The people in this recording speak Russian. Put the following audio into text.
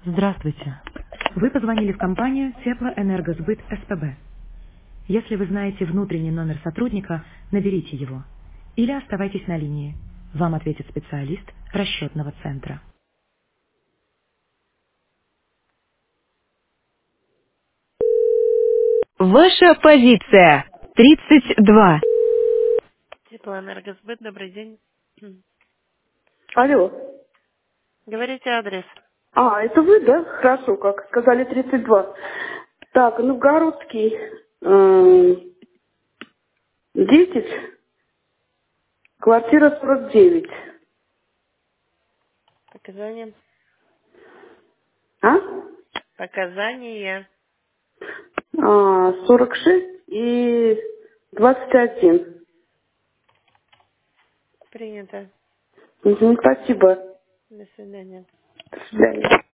Здравствуйте. Вы позвонили в компанию Теплоэнергосбыт СПБ. Если вы знаете внутренний номер сотрудника, наберите его. Или оставайтесь на линии. Вам ответит специалист расчетного центра. Ваша позиция. 32. Теплоэнергосбыт, добрый день. Алло. Говорите адрес. А, это вы, да? Хорошо, как сказали 32. Так, Новгородский 10, квартира 49. Показания. А? Показания. 46 и 21. Принято. Спасибо. До свидания. До свидания.